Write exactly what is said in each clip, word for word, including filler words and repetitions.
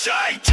shake.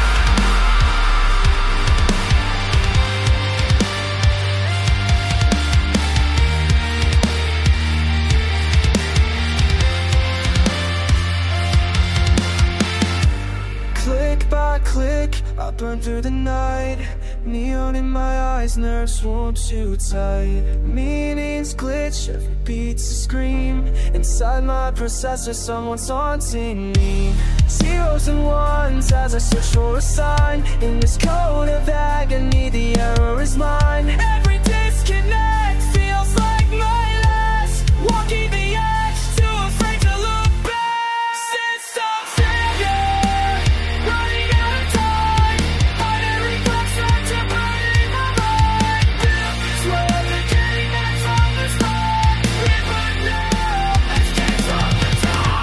Click by click, I burn through the night. Neon in my eyes, nerves swarm too tight. Meanings glitch, every beat's a scream. Inside my processor, someone's haunting me. Zeros and ones as I search for a sign. In this code of agony, the error is mine. Every disconnect feels like my last. Walking the edge, too afraid to look back. System failure, running out of time. Hiding reflex back to burning my mind. This where the game ends on the spot. Live but now, escape from the top.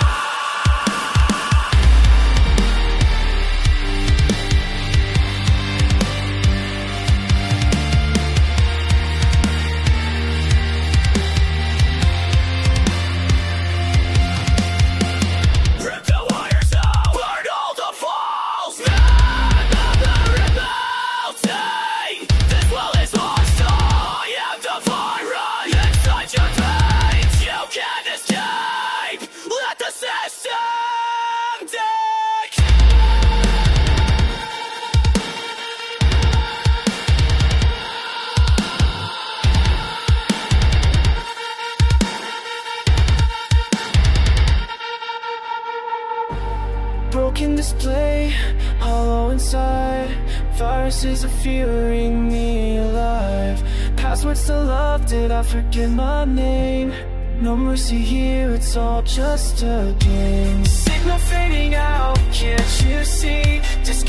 Rip the wires out, burn all the falls. Man of the rebellion. This world is hostile. I am the virus inside your veins. You can't escape. Let the system take. Broken display, hollow inside. Viruses are fueling me alive. Passwords to love, did I forget my name? No mercy here, it's all just a game. Signal fading out, can't you see? Dis